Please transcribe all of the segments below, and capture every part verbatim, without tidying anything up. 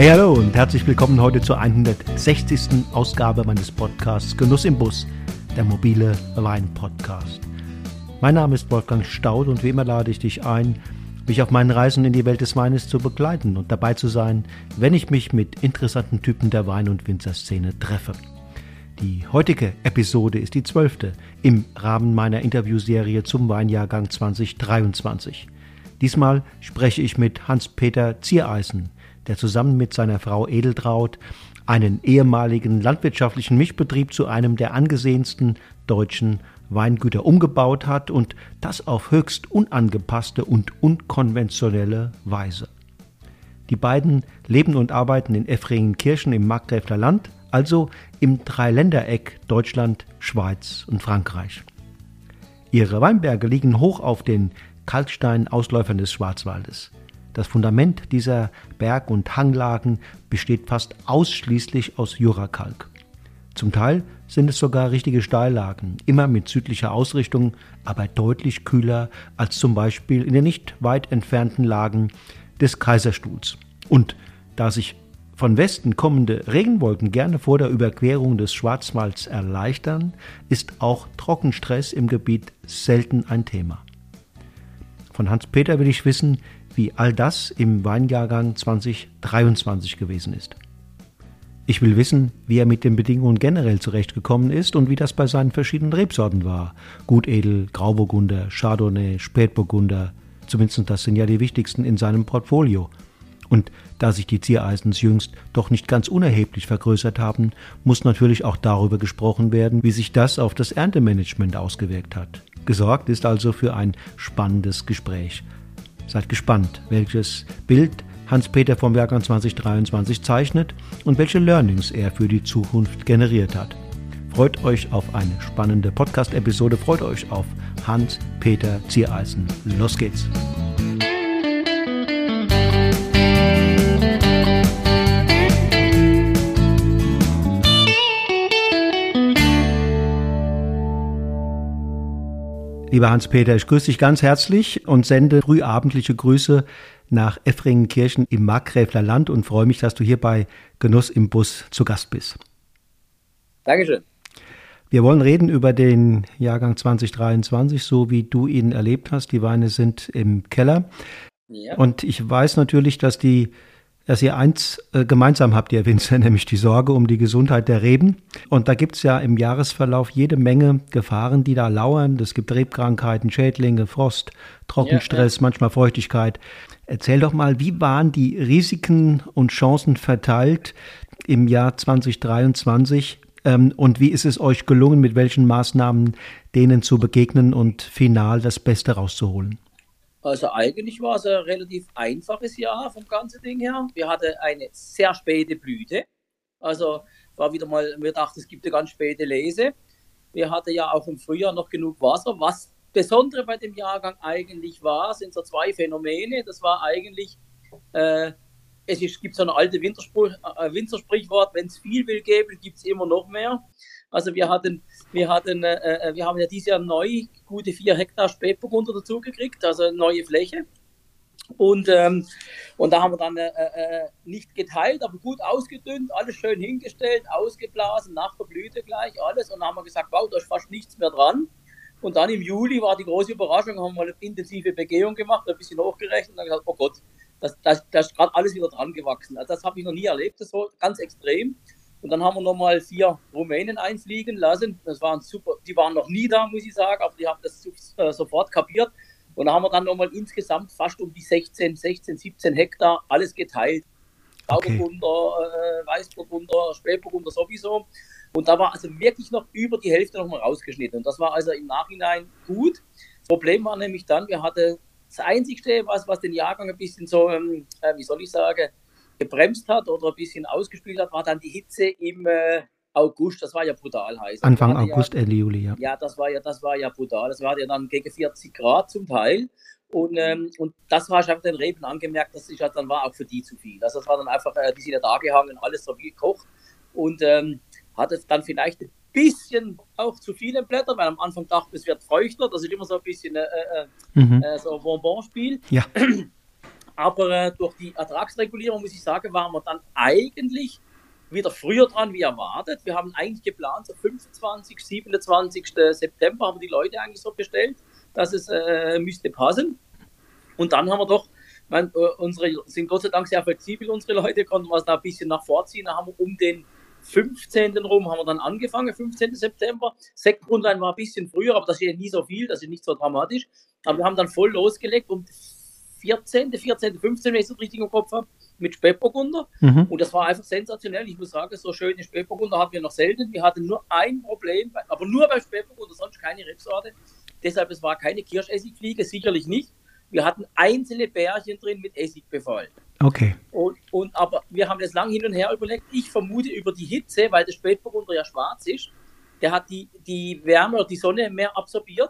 Hey, hallo und herzlich willkommen heute zur hundertsechzigsten Ausgabe meines Podcasts Genuss im Bus, der mobile Wein-Podcast. Mein Name ist Wolfgang Staud und wie immer lade ich dich ein, mich auf meinen Reisen in die Welt des Weines zu begleiten und dabei zu sein, wenn ich mich mit interessanten Typen der Wein- und Winzerszene treffe. Die heutige Episode ist die zwölfte im Rahmen meiner Interviewserie zum Weinjahrgang zwanzig dreiundzwanzig. Diesmal spreche ich mit Hans-Peter Ziereisen, der zusammen mit seiner Frau Edeltraud einen ehemaligen landwirtschaftlichen Mischbetrieb zu einem der angesehensten deutschen Weingüter umgebaut hat und das auf höchst unangepasste und unkonventionelle Weise. Die beiden leben und arbeiten in Effringenkirchen im Markgräfler Land, also im Dreiländereck Deutschland, Schweiz und Frankreich. Ihre Weinberge liegen hoch auf den Kalkstein-Ausläufern des Schwarzwaldes. Das Fundament dieser Berg- und Hanglagen besteht fast ausschließlich aus Jurakalk. Zum Teil sind es sogar richtige Steillagen, immer mit südlicher Ausrichtung, aber deutlich kühler als zum Beispiel in den nicht weit entfernten Lagen des Kaiserstuhls. Und da sich von Westen kommende Regenwolken gerne vor der Überquerung des Schwarzwalds erleichtern, ist auch Trockenstress im Gebiet selten ein Thema. Von Hans-Peter will ich wissen, wie all das im Weinjahrgang zwanzig dreiundzwanzig gewesen ist. Ich will wissen, wie er mit den Bedingungen generell zurechtgekommen ist und wie das bei seinen verschiedenen Rebsorten war. Gutedel, Grauburgunder, Chardonnay, Spätburgunder, zumindest das sind ja die wichtigsten in seinem Portfolio. Und da sich die Ziereisens jüngst doch nicht ganz unerheblich vergrößert haben, muss natürlich auch darüber gesprochen werden, wie sich das auf das Erntemanagement ausgewirkt hat. Gesorgt ist also für ein spannendes Gespräch. Seid gespannt, welches Bild Hans-Peter vom Jahrgang zwanzig dreiundzwanzig zeichnet und welche Learnings er für die Zukunft generiert hat. Freut euch auf eine spannende Podcast-Episode, freut euch auf Hans-Peter Ziereisen. Los geht's! Lieber Hans-Peter, ich grüße dich ganz herzlich und sende frühabendliche Grüße nach Effringenkirchen im Markgräfler Land und freue mich, dass du hier bei Genuss im Bus zu Gast bist. Dankeschön. Wir wollen reden über den Jahrgang zwanzig dreiundzwanzig, so wie du ihn erlebt hast. Die Weine sind im Keller. Ja. Und ich weiß natürlich, dass die dass ihr eins äh, gemeinsam habt, ihr Winzer, nämlich die Sorge um die Gesundheit der Reben. Und da gibt es ja im Jahresverlauf jede Menge Gefahren, die da lauern. Es gibt Rebkrankheiten, Schädlinge, Frost, Trockenstress, ja, ja. manchmal Feuchtigkeit. Erzähl doch mal, wie waren die Risiken und Chancen verteilt im Jahr zwanzig dreiundzwanzig ähm, und wie ist es euch gelungen, mit welchen Maßnahmen denen zu begegnen und final das Beste rauszuholen? Also eigentlich war es ein relativ einfaches Jahr vom ganzen Ding her. Wir hatten eine sehr späte Blüte. Also war wieder mal, wir dachten, es gibt eine ganz späte Lese. Wir hatten ja auch im Frühjahr noch genug Wasser. Was Besondere bei dem Jahrgang eigentlich war, sind so zwei Phänomene. Das war eigentlich, äh, es ist, gibt so ein altes Winterspruch, äh, Winzersprichwort, wenn es viel will geben, gibt es immer noch mehr. Also wir hatten, wir hatten, äh, wir haben ja dieses Jahr neu gute vier Hektar Spätburgunder dazu gekriegt, also neue Fläche. Und, ähm, und da haben wir dann äh, äh, nicht geteilt, aber gut ausgedünnt, alles schön hingestellt, ausgeblasen, nach der Blüte gleich alles. Und dann haben wir gesagt, wow, da ist fast nichts mehr dran. Und dann im Juli war die große Überraschung, haben wir mal eine intensive Begehung gemacht, ein bisschen hochgerechnet und dann gesagt, oh Gott, das, das, das ist gerade alles wieder dran gewachsen. Also das habe ich noch nie erlebt, das so ganz extrem. Und dann haben wir nochmal vier Rumänen einfliegen lassen. Das waren super, die waren noch nie da, muss ich sagen, aber die haben das äh, sofort kapiert. Und da haben wir dann nochmal insgesamt fast um die sechzehn, sechzehn, siebzehn Hektar alles geteilt. Grauburgunder, okay. äh, Weißburgunder, Spätburgunder sowieso. Und da war also wirklich noch über die Hälfte nochmal rausgeschnitten. Und das war also im Nachhinein gut. Das Problem war nämlich dann, wir hatten das Einzigste, was, was den Jahrgang ein bisschen so, ähm, äh, wie soll ich sagen, gebremst hat oder ein bisschen ausgespielt hat, war dann die Hitze im äh, August. Das war ja brutal heiß. Anfang August, ja, Ende Juli, ja. Ja, das war ja, das war ja brutal. Das war ja dann gegen vierzig Grad zum Teil. Und, ähm, und das war, ich habe den Reben angemerkt, das ist halt, dann war auch für die zu viel. Also das war dann einfach, äh, die sind ja da gehangen, alles so wie gekocht. Und ähm, hatte dann vielleicht ein bisschen auch zu viele Blätter, weil am Anfang dachte ich, es wird feuchter. Das ist immer so ein bisschen äh, äh, mhm. äh, so ein Bonbonspiel. Ja. Aber äh, durch die Ertragsregulierung, muss ich sagen, waren wir dann eigentlich wieder früher dran wie erwartet. Wir haben eigentlich geplant, so fünfundzwanzigsten, siebenundzwanzigsten September haben die Leute eigentlich so bestellt, dass es äh, müsste passen. Und dann haben wir doch, man, äh, unsere sind Gott sei Dank sehr flexibel, unsere Leute, konnten wir es da ein bisschen nach vorziehen. Da haben wir um den fünfzehnten rum haben wir dann angefangen, fünfzehnten September. Sektbrunnein war ein bisschen früher, aber das ist ja nie so viel, das ist nicht so dramatisch. Aber wir haben dann voll losgelegt um vierzehnten, vierzehnten, fünfzehnten, wenn ich es richtig im Kopf habe, mit Spätburgunder. Mhm. Und das war einfach sensationell. Ich muss sagen, so schöne Spätburgunder hatten wir noch selten. Wir hatten nur ein Problem, aber nur beim Spätburgunder, sonst keine Rebsorte. Deshalb, es war keine Kirschessigfliege, sicherlich nicht. Wir hatten einzelne Bärchen drin mit Essigbefall. Okay. Und, und, aber wir haben das lang hin und her überlegt. Ich vermute über die Hitze, weil der Spätburgunder ja schwarz ist, der hat die, die Wärme oder die Sonne mehr absorbiert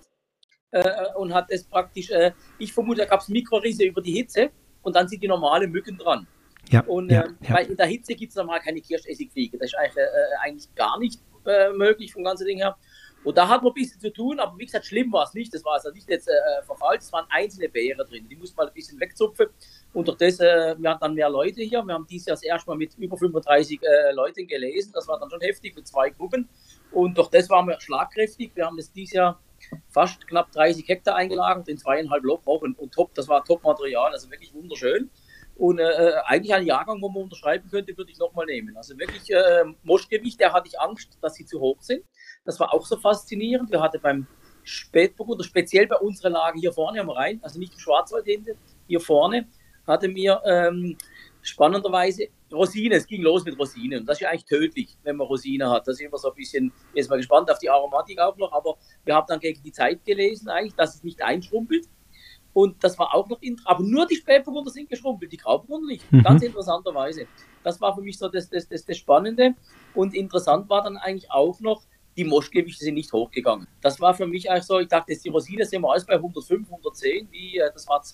äh, und hat es praktisch, äh, ich vermute, da gab es Mikrorisse über die Hitze und dann sind die normalen Mücken dran. Ja, und ja, äh, ja. Weil in der Hitze gibt es normal keine Kirschessigfliege. Das ist eigentlich, äh, eigentlich gar nicht äh, möglich vom ganzen Ding her. Und da hat man ein bisschen zu tun, aber wie gesagt, schlimm war es nicht. Das war also nicht jetzt äh, verfalzt, es waren einzelne Beeren drin. Die musste man ein bisschen wegzupfen. Und durch das, äh, wir hatten dann mehr Leute hier. Wir haben dieses Jahr das erste Mal mit über fünfunddreißig äh, Leuten gelesen. Das war dann schon heftig mit zwei Gruppen. Und durch das waren wir schlagkräftig. Wir haben das dieses Jahr fast knapp dreißig Hektar eingelagert in zweieinhalb Wochen. Und top, das war Top-Material, also wirklich wunderschön. Und äh, eigentlich ein Jahrgang, wo man unterschreiben könnte, würde ich nochmal nehmen. Also wirklich äh, Moschgewicht, da hatte ich Angst, dass sie zu hoch sind. Das war auch so faszinierend. Wir hatten beim Spätburgunder, speziell bei unserer Lage hier vorne am Rhein, also nicht im Schwarzwald hinten, hier vorne, hatten wir ähm, spannenderweise Rosinen. Es ging los mit Rosinen. Und das ist ja eigentlich tödlich, wenn man Rosinen hat. Da sind wir so ein bisschen, jetzt mal gespannt auf die Aromatik auch noch, aber wir haben dann gegen die Zeit gelesen eigentlich, dass es nicht einschrumpelt. Und das war auch noch interessant, aber nur die Spätburgunder sind geschrumpelt, die Grauburgunder nicht, mhm. ganz interessanterweise. Das war für mich so das, das, das, das Spannende. Und interessant war dann eigentlich auch noch, die Moschgewichte sind nicht hochgegangen. Das war für mich eigentlich so, ich dachte, die Rosine sind wir alles bei hundertfünf, hundertzehn, wie, das war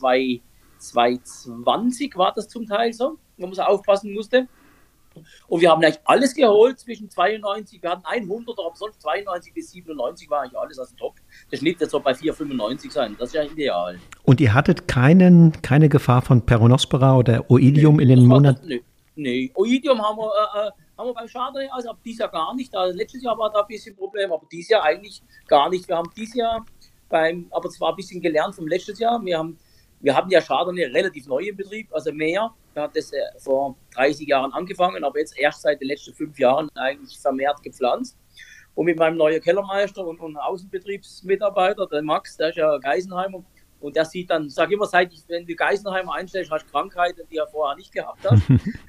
zweihundertzwanzig war das zum Teil so, wo man so aufpassen musste. Und wir haben eigentlich alles geholt zwischen zweiundneunzig, wir hatten hundert, aber sonst zweiundneunzig bis siebenundneunzig war eigentlich alles, also top. Der Schnitt wird so bei vier Komma fünfundneunzig sein, das ist ja ideal. Und ihr hattet keinen, keine Gefahr von Peronospora oder Oidium nee, in den Monaten? Nee, nee, Oidium haben wir, äh, haben wir beim Chardonnay, also dieses Jahr gar nicht. Also letztes Jahr war da ein bisschen ein Problem, aber dieses Jahr eigentlich gar nicht. Wir haben dieses Jahr beim, aber es war ein bisschen gelernt vom letzten Jahr. Wir haben Wir haben ja Chardonnay relativ neu im Betrieb, also mehr. Wir haben das äh, vor dreißig Jahren angefangen, aber jetzt erst seit den letzten fünf Jahren eigentlich vermehrt gepflanzt. Und mit meinem neuen Kellermeister und, und Außenbetriebsmitarbeiter, der Max, der ist ja Geisenheimer, und der sieht dann, sag immer, seit ich, wenn du Geisenheimer einstellst, hast du Krankheiten, die er vorher nicht gehabt hat.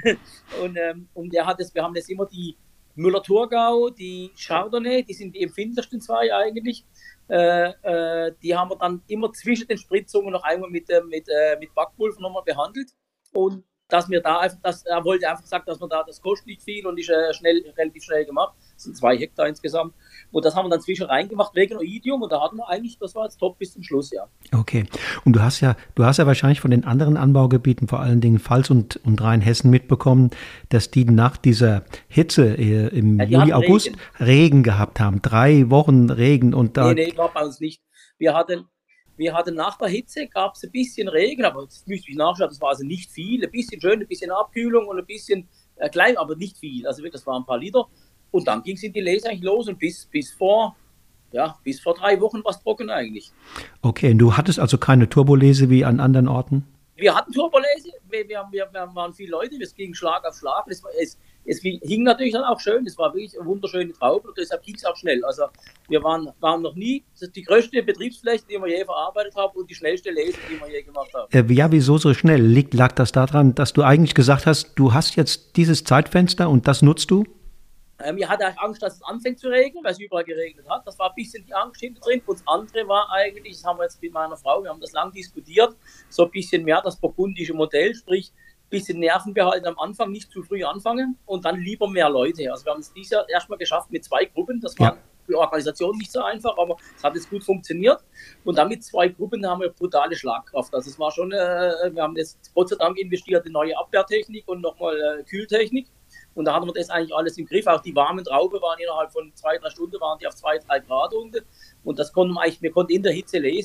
und, ähm, und der hat das, wir haben das immer die Müller-Thurgau, die Chardonnay, die sind die empfindlichsten zwei eigentlich. Äh, äh, die haben wir dann immer zwischen den Spritzungen noch einmal mit, äh, mit, äh, mit Backpulver nochmal behandelt. Und dass wir da einfach, dass, er wollte einfach sagen, dass man da, das kostet nicht viel und ist äh, schnell, relativ schnell gemacht. Das sind zwei Hektar insgesamt. Und das haben wir dann zwischen reingemacht wegen Oidium und da hatten wir eigentlich, das war jetzt top bis zum Schluss, ja. Okay. Und du hast ja, du hast ja wahrscheinlich von den anderen Anbaugebieten, vor allen Dingen Pfalz und, und Rheinhessen mitbekommen, dass die nach dieser Hitze äh, im ja, Juli, August Regen. Regen gehabt haben. Drei Wochen Regen und da. Nee, nee, war bei uns nicht. Wir hatten, wir hatten nach der Hitze, gab es ein bisschen Regen, aber das müsste ich nachschauen, das war also nicht viel. Ein bisschen schön, ein bisschen Abkühlung und ein bisschen äh, klein, aber nicht viel. Also wirklich, das waren ein paar Liter. Und dann ging es in die Lese eigentlich los und bis, bis vor, ja, bis vor drei Wochen war es trocken eigentlich. Okay, und du hattest also keine Turbolese wie an anderen Orten? Wir hatten Turbolese, wir, wir, wir, wir waren viele Leute, es ging Schlag auf Schlag. Es, es, es hing natürlich dann auch schön, es war wirklich eine wunderschöne Traube und deshalb ging es auch schnell. Also wir waren, waren noch nie, das ist die größte Betriebsfläche, die wir je verarbeitet haben und die schnellste Lese, die wir je gemacht haben. Äh, ja, wieso so schnell? Liegt, lag das daran, dass du eigentlich gesagt hast, du hast jetzt dieses Zeitfenster und das nutzt du? Ähm, ich hatte Angst, dass es anfängt zu regnen, weil es überall geregnet hat. Das war ein bisschen die Angst hinter drin. Und das andere war eigentlich, das haben wir jetzt mit meiner Frau, wir haben das lang diskutiert, so ein bisschen mehr das burgundische Modell, sprich ein bisschen Nerven behalten am Anfang, nicht zu früh anfangen und dann lieber mehr Leute. Also wir haben es dieses Jahr erstmal geschafft mit zwei Gruppen. Das war ja. für die Organisation nicht so einfach, aber es hat jetzt gut funktioniert. Und dann mit zwei Gruppen haben wir brutale Schlagkraft. Also es war schon, äh, wir haben jetzt Gott sei Dank investiert in neue Abwehrtechnik und nochmal äh, Kühltechnik. Und da hatten wir das eigentlich alles im Griff. Auch die warmen Trauben waren innerhalb von zwei, drei Stunden waren die auf zwei, drei Grad unten. Und das konnten wir eigentlich, wir konnten in der Hitze lesen.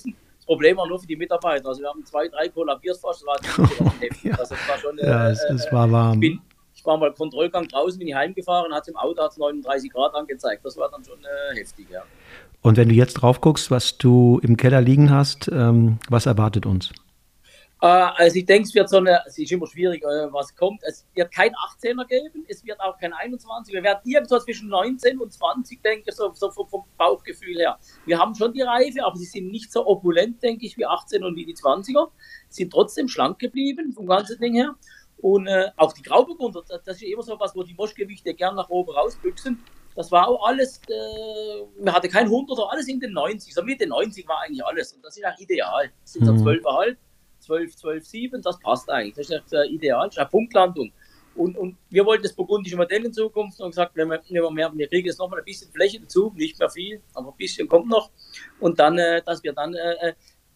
Problem war nur für die Mitarbeiter. Also wir haben zwei, drei kollabiert fast. Das war, ja. also das war schon, ja, äh, es, es war warm. Ich, bin, ich war mal Kontrollgang draußen, bin ich heimgefahren, hat im Auto hat's neununddreißig Grad angezeigt. Das war dann schon äh, heftig, ja. Und wenn du jetzt drauf guckst, was du im Keller liegen hast, ähm, was erwartet uns? Äh, also ich denke, es wird so eine, es ist immer schwierig, äh, was kommt. Es wird kein achtzehner geben, es wird auch kein einundzwanzig. Wir werden irgendwo zwischen neunzehn und zwanzig, denke ich, so, so vom, vom Bauchgefühl her. Wir haben schon die Reife, aber sie sind nicht so opulent, denke ich, wie achtzehn und wie die zwanziger. Sind trotzdem schlank geblieben, vom ganzen Ding her. Und äh, auch die Grauburgunder, das, das ist immer so was, wo die Moschgewichte gern nach oben rausbüchsen. Das war auch alles, äh, man hatte kein hunderter, alles in den neunzig. So Mitte neunzig war eigentlich alles. Und das ist auch ideal. Das sind so zwölf Komma fünf, zwölf, zwölf Komma sieben, das passt eigentlich. Das ist ja ideal, das ist eine Punktlandung. Und, und wir wollten das burgundische Modell in Zukunft und gesagt, wenn wir, wenn wir, mehr, wir kriegen jetzt noch mal ein bisschen Fläche dazu, nicht mehr viel, aber ein bisschen kommt noch. Und dann, äh, dass wir dann äh,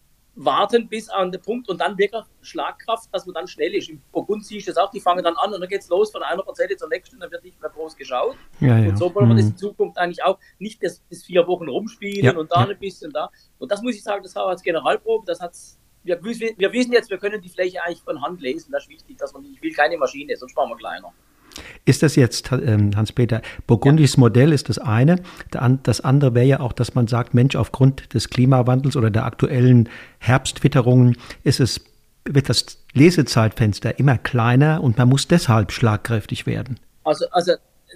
warten bis an den Punkt und dann wirklich Schlagkraft, dass man dann schnell ist. Im Burgund siehst du das auch, die fangen dann an und dann geht es los von einer Parzelle zur nächsten, dann wird nicht mehr groß geschaut. Ja, ja. Und so wollen wir mhm. das in Zukunft eigentlich auch nicht das, das vier Wochen rumspielen ja, und da ja. ein bisschen da. Und das muss ich sagen, das war als Generalprobe, das hat's, wir, wir wissen jetzt, wir können die Fläche eigentlich von Hand lesen, das ist wichtig, dass man, ich will keine Maschine, sonst machen wir kleiner. Ist das jetzt, ähm, Hans-Peter, burgundisches ja. Modell ist das eine. Das andere wäre ja auch, dass man sagt, Mensch, aufgrund des Klimawandels oder der aktuellen Herbstwitterungen ist es, wird das Lesezeitfenster immer kleiner und man muss deshalb schlagkräftig werden. Also, also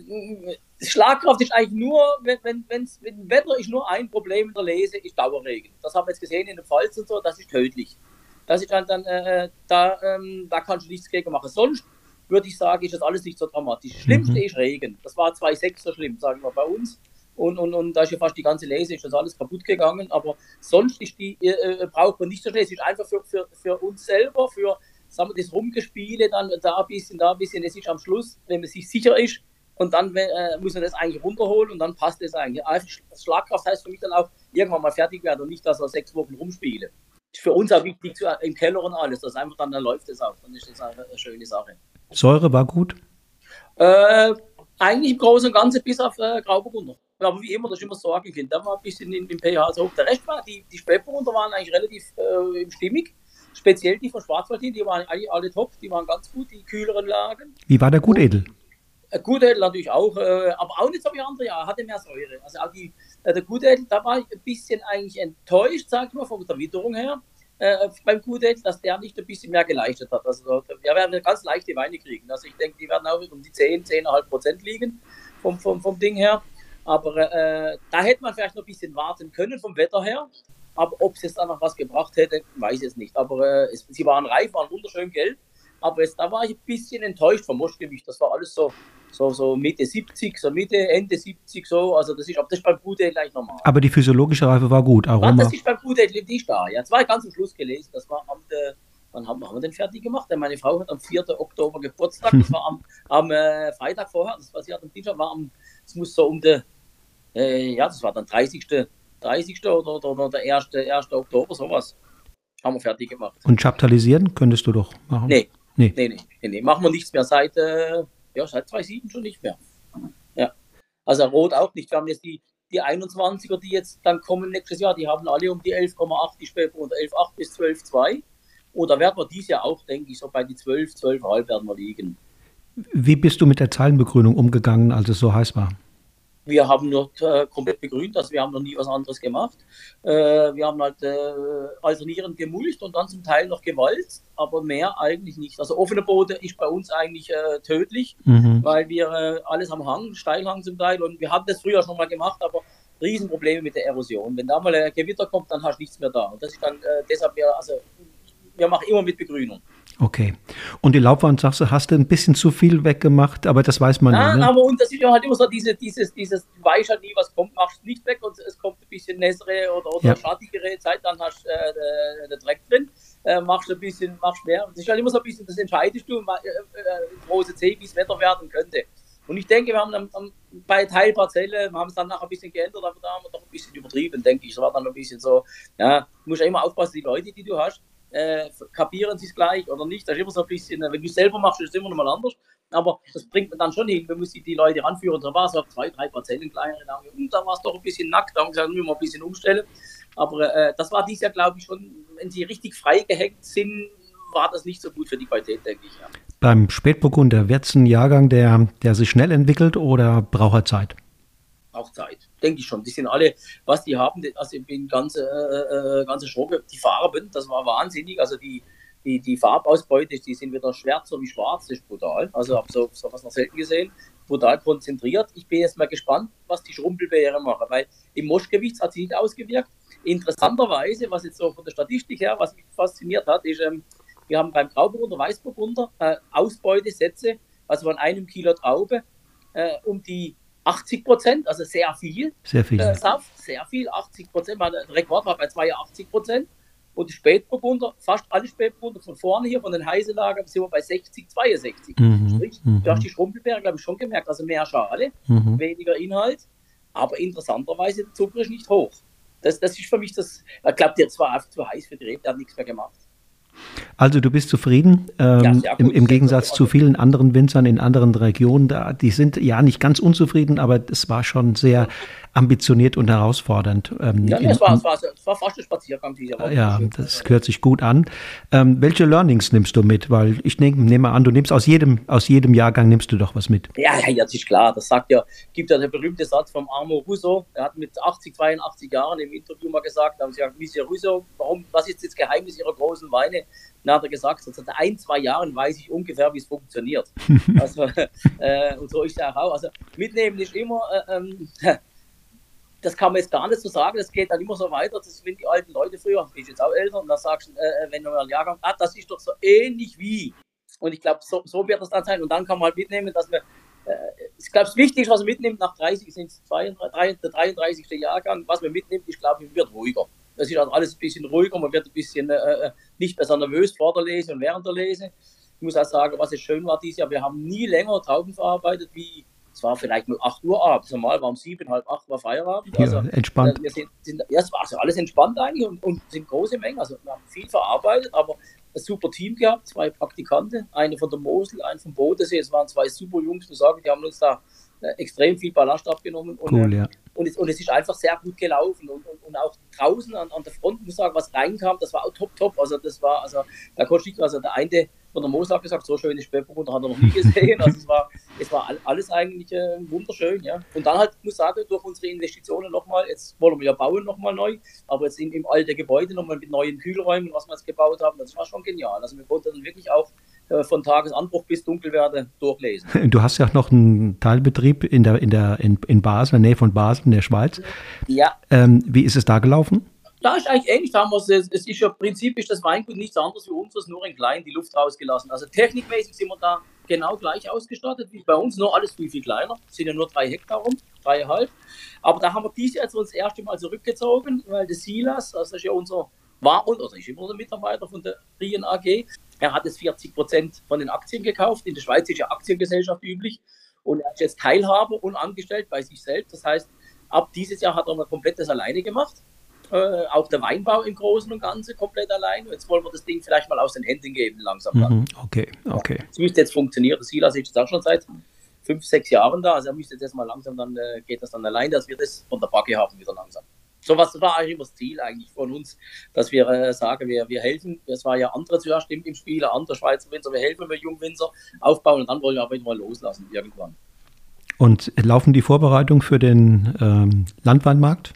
Schlagkraft ist eigentlich nur, wenn, wenn, wenn's, wenn Wetter ist nur ein Problem in der Lese, ist Dauerregen. Das haben wir jetzt gesehen in der Pfalz und so, das ist tödlich. Das ist dann, dann äh, da, ähm, da kannst du nichts gegen machen. Sonst würde ich sagen, ist das alles nicht so dramatisch. Das Schlimmste mhm. ist Regen. Das war zwei Komma sechs so schlimm, sagen wir bei uns. Und, und, und da ist ja fast die ganze Lese, ist das alles kaputt gegangen. Aber sonst ist die, äh, braucht man nicht so schnell. Es ist einfach für, für, für uns selber, für sagen wir, das Rumgespiele, dann da ein bisschen, da ein bisschen. Es ist am Schluss, wenn man sich sicher ist, und dann äh, muss man das eigentlich runterholen und dann passt das eigentlich. Also Schlagkraft heißt für mich dann auch, irgendwann mal fertig werden und nicht, dass wir sechs Wochen rumspielen. Ist für uns auch wichtig, zu, im Keller und alles. Das einfach dann, dann läuft das auch. Dann ist das eine, eine schöne Sache. Säure war gut? Äh, eigentlich im Großen und Ganzen bis auf äh, Grauburgunder. Aber wie immer, das ist immer Sorgenkind. Da war ein bisschen im pH so hoch. Der Rest war, die, die Spätburgunder waren eigentlich relativ äh, stimmig. Speziell die von Schwarzwaldin, die waren alle, alle top. Die waren ganz gut, die kühleren Lagen. Wie war der Gutedel? Äh, Gutedel natürlich auch, äh, aber auch nicht so wie andere, ja, hatte mehr Säure. Also auch die, äh, der Gutedel, da war ich ein bisschen eigentlich enttäuscht, sag ich mal, von der Witterung her. Äh, beim Gutedel, dass der nicht ein bisschen mehr geleistet hat. Also wir werden ganz leichte Weine kriegen. Also ich denke, die werden auch um die zehn, zehn Komma fünf Prozent liegen vom, vom, vom Ding her. Aber äh, da hätte man vielleicht noch ein bisschen warten können vom Wetter her. Aber ob es jetzt da noch was gebracht hätte, weiß ich es nicht. Aber äh, es, sie waren reif, waren wunderschön gelb. Aber jetzt, da war ich ein bisschen enttäuscht vom Moschgewicht. Das war alles so, so, so Mitte siebzig, so Mitte, Ende siebzig, so. Also das ist, aber das ist beim Gutedel gleich normal. Aber die physiologische Reife war gut, Aroma. Ja, das ist beim Gutedel nicht da. Ja, das war ganz am Schluss gelesen. Das war am, äh, wann haben, haben wir den fertig gemacht? Meine Frau hat am vierten Oktober Geburtstag. Das war am, am äh, Freitag vorher. Das war sie hat am Dienstag, war am, das muss so um der, äh, ja, das war dann dreißigsten oder, oder, oder der erste Oktober, sowas. Haben wir fertig gemacht. Und chaptalisieren könntest du doch machen? Nee. Nee. Nee, nee, nee, nee. Machen wir nichts mehr seit, äh, ja, seit zweitausendsieben schon nicht mehr. Ja. Also Rot auch nicht. Wir haben jetzt die, die einundzwanziger, die jetzt dann kommen nächstes Jahr, die haben alle um die elf Komma acht, die Spätburgunder elf Komma acht bis zwölf Komma zwei. Oder werden wir dieses Jahr auch, denke ich, so bei die zwölf, zwölf Komma fünf werden wir liegen. Wie bist du mit der Zeilenbegrünung umgegangen, als es so heiß war? Wir haben dort äh, komplett begrünt, also wir haben noch nie was anderes gemacht. Äh, wir haben halt äh, alternierend gemulcht und dann zum Teil noch gewalzt, aber mehr eigentlich nicht. Also offene Boden ist bei uns eigentlich äh, tödlich, mhm. weil wir äh, alles am Hang, Steilhang zum Teil, und wir haben das früher schon mal gemacht, aber Riesenprobleme mit der Erosion. Wenn da mal ein Gewitter kommt, dann hast du nichts mehr da. Und das ist dann äh, deshalb, wir, also wir machen immer mit Begrünung. Okay. Und die Laubwand, sagst du, hast du ein bisschen zu viel weggemacht, aber das weiß man ja, nicht. Ne? Aber und das ist ja halt immer so diese, dieses, dieses, du weißt halt nie, was kommt, machst nicht weg und es kommt ein bisschen nässere oder, oder ja. schattigere Zeit, dann hast du äh, den Dreck drin, äh, machst ein bisschen, machst mehr. Das ist halt immer so ein bisschen, das entscheidest du, äh, äh, große C, wie es Wetter werden könnte. Und ich denke, wir haben dann, dann bei Teilparzelle, wir haben es dann nachher ein bisschen geändert, aber da haben wir doch ein bisschen übertrieben, denke ich. Es war dann ein bisschen so, ja, du musst ja immer aufpassen, die Leute, die du hast, Äh, kapieren sie es gleich oder nicht. Das ist immer so ein bisschen, wenn du es selber machst, ist es immer noch mal anders. Aber das bringt man dann schon hin, wenn man die Leute ranführen. Da war es auf zwei, drei Parzellen kleinere, und da war es doch ein bisschen nackt. Da haben wir gesagt, müssen wir ein bisschen umstellen. Aber äh, das war dieses Jahr, glaube ich, schon, wenn sie richtig frei gehängt sind, war das nicht so gut für die Qualität, denke ich. Ja. Beim Spätburgunder wird es ein Jahrgang, der, der sich schnell entwickelt oder braucht er Zeit? Auch Zeit, denke ich schon. Die sind alle, was die haben, also ich bin ganz, äh, ganz erschrocken, die Farben, das war wahnsinnig, also die, die, die Farbausbeute, die sind wieder schwärzer wie schwarz, das ist brutal, also habe so, so was noch selten gesehen, brutal konzentriert. Ich bin jetzt mal gespannt, was die Schrumpelbeere machen, weil im Moschgewichtsgewicht hat sie nicht ausgewirkt. Interessanterweise, was jetzt so von der Statistik her, was mich fasziniert hat, ist, ähm, wir haben beim Grauburgunder, Weißburgunder äh, Ausbeutesätze, also von einem Kilo Traube, äh, um die achtzig Prozent, also sehr viel. Sehr viel. Äh, Saft, sehr viel, achtzig Prozent. Der Rekord war bei zweiundachtzig Prozent. Und die Spätburgunder, fast alle Spätburgunder von vorne hier, von den Heiselagern, sind wir bei sechzig, zweiundsechzig. Mhm. Sprich, mhm. du hast die Schrumpelbeere, glaube ich, schon gemerkt. Also mehr Schale, Mhm. weniger Inhalt. Aber interessanterweise, der Zucker ist nicht hoch. Das, das ist für mich das, ich glaube, der war einfach zu heiß für die Rebe, der hat nichts mehr gemacht. Also du bist zufrieden, ähm, Ja, sehr gut. im, im Gegensatz Also- zu vielen anderen Winzern in anderen Regionen. Da, die sind ja nicht ganz unzufrieden, aber es war schon sehr ambitioniert und herausfordernd. Ähm, Ja, nee, in- es, war, es, war, es war fast ein Spaziergang dieser Woche. Ja, das hört sich gut an. Ähm, welche Learnings nimmst du mit? Weil ich nehme nehm mal an, du nimmst aus jedem, aus jedem Jahrgang nimmst du doch was mit. Ja, ja, das ist klar. Das sagt ja, gibt ja der berühmte Satz vom Armo Russo. Er hat mit achtzig, zweiundachtzig Jahren im Interview mal gesagt, da haben sie gesagt, Monsieur Russo, warum, was ist das Geheimnis Ihrer großen Weine? Dann hat er gesagt, so seit ein, zwei Jahren weiß ich ungefähr, wie es funktioniert. Also, äh, und so ist er auch. Also mitnehmen ist immer, äh, ähm, das kann man jetzt gar nicht so sagen, das geht dann immer so weiter, das sind die alten Leute früher, ich bin jetzt auch älter, und dann sagst du, äh, wenn du mal einen Jahrgang, ah, das ist doch so ähnlich wie. Und ich glaube, so, so wird das dann sein. Und dann kann man halt mitnehmen, dass man, äh, ich glaube, das Wichtigste, was man mitnimmt, nach dreißig sind es der dreiunddreißigste Jahrgang, was man mitnimmt, ich glaube, man wird ruhiger. Das ist also alles ein bisschen ruhiger, man wird ein bisschen äh, nicht mehr so nervös vor der Lese und während der Lese. Ich muss auch sagen, was jetzt schön war dieses Jahr, wir haben nie länger Trauben verarbeitet wie, es war vielleicht nur acht Uhr abends, normal war um sieben, halb acht war Feierabend. Also, Ja, entspannt. äh, wir sind, sind, ja, es war also alles entspannt eigentlich und, und sind große Mengen, also wir haben viel verarbeitet, aber ein super Team gehabt, zwei Praktikanten, eine von der Mosel, eine vom Bodensee, es waren zwei super Jungs, muss sagen, die haben uns da äh, extrem viel Ballast abgenommen und, Cool, äh, ja. und, es, und es ist einfach sehr gut gelaufen und, und, und auch draußen an, an der Front, muss ich sagen, was reinkam, das war auch top, top, also das war, also da konnte ich, also der eine von der Mosel hat gesagt, so schöne Spätburgunder hat er noch nie gesehen, also es war, es war alles eigentlich äh, wunderschön, ja. Und dann halt, ich muss sagen, durch unsere Investitionen nochmal, jetzt wollen wir ja bauen nochmal neu, aber jetzt im, im alten Gebäude nochmal mit neuen Kühlräumen, was wir jetzt gebaut haben, das war schon genial. Also wir konnten dann wirklich auch äh, von Tagesanbruch bis Dunkelwerde durchlesen. Du hast ja auch noch einen Teilbetrieb in der, in der, in, in Basel, in der Nähe von Basel, in der Schweiz. Ja, Ähm, wie ist es da gelaufen? da ist eigentlich ähnlich, da haben wir es, es ist ja im Prinzip ist das Weingut nichts anderes wie unseres, nur in klein die Luft rausgelassen. Also technikmäßig sind wir da genau gleich ausgestattet wie bei uns, nur alles viel, viel kleiner. Es sind ja nur drei Hektar rum, dreieinhalb. Aber da haben wir dieses Jahr uns das erste Mal zurückgezogen, weil der Silas, das ist ja unser, war und, also ist immer unser Mitarbeiter von der Rien A G, er hat jetzt vierzig Prozent von den Aktien gekauft. In der Schweiz ist ja Aktiengesellschaft üblich und er ist jetzt Teilhaber und angestellt bei sich selbst. Das heißt, ab dieses Jahr hat er mal komplett das alleine gemacht. Äh, auch der Weinbau im Großen und Ganzen komplett allein. Jetzt wollen wir das Ding vielleicht mal aus den Händen geben, langsam. Dann. Mhm, okay, okay. Es müsste jetzt funktionieren. Der Silas ist jetzt auch schon seit fünf, sechs Jahren da. Also er müsste jetzt mal langsam, dann äh, geht das dann allein, dass wir das von der Backe haben wieder langsam. So was war eigentlich immer das Ziel eigentlich von uns, dass wir äh, sagen, wir, wir helfen. Es war ja andere zuerst im, im Spiel, andere Schweizer Winzer, wir helfen mit Jungwinzer aufbauen und dann wollen wir aber wieder mal loslassen irgendwann. Und laufen die Vorbereitungen für den ähm, Landweinmarkt?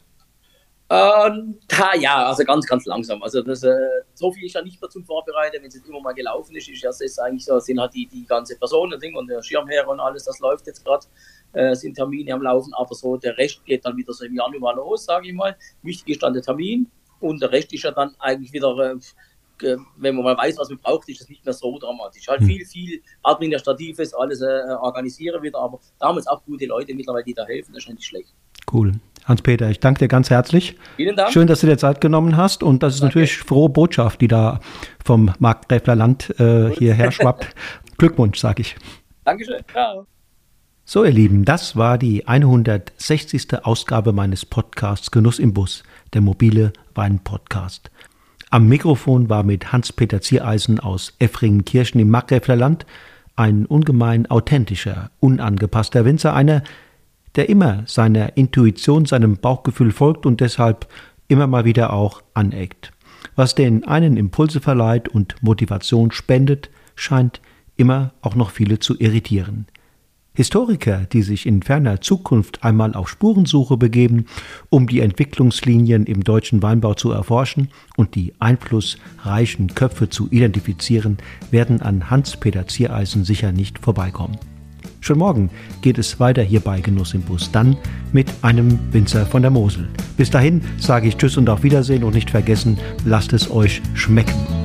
Ähm, da, ja, also ganz, ganz langsam. Also das, äh, so viel ist ja nicht mehr zum Vorbereiten, wenn es jetzt immer mal gelaufen ist. ist ja, es ist eigentlich so, sind halt die, die ganze Personen Ding und der Schirmherr und alles, das läuft jetzt gerade, äh, sind Termine am Laufen, aber so der Rest geht dann wieder so im Januar los, sage ich mal. Wichtig ist dann der Termin und der Rest ist ja dann eigentlich wieder, äh, wenn man mal weiß, was man braucht, ist das nicht mehr so dramatisch. Halt viel, viel Administratives, alles äh, organisieren wieder, aber da haben jetzt auch gute Leute mittlerweile, die da helfen, das ist nicht schlecht. Cool. Hans-Peter, ich danke dir ganz herzlich. Vielen Dank. Schön, dass du dir Zeit genommen hast und das ist Danke. natürlich frohe Botschaft, die da vom Markgräfler Land äh, hierher schwappt. Glückwunsch, sage ich. Dankeschön. Ciao. So, ihr Lieben, das war die hundertsechzigste Ausgabe meines Podcasts Genuss im Bus, der mobile Wein-Podcast. Am Mikrofon war mit Hans-Peter Ziereisen aus Effringenkirchen im Markgräfler Land ein ungemein authentischer, unangepasster Winzer, einer, der immer seiner Intuition, seinem Bauchgefühl folgt und deshalb immer mal wieder auch aneckt. Was den einen Impulse verleiht und Motivation spendet, scheint immer auch noch viele zu irritieren. Historiker, die sich in ferner Zukunft einmal auf Spurensuche begeben, um die Entwicklungslinien im deutschen Weinbau zu erforschen und die einflussreichen Köpfe zu identifizieren, werden an Hans-Peter Ziereisen sicher nicht vorbeikommen. Schon morgen geht es weiter hier bei Genuss im Bus, dann mit einem Winzer von der Mosel. Bis dahin sage ich Tschüss und auf Wiedersehen und nicht vergessen, lasst es euch schmecken.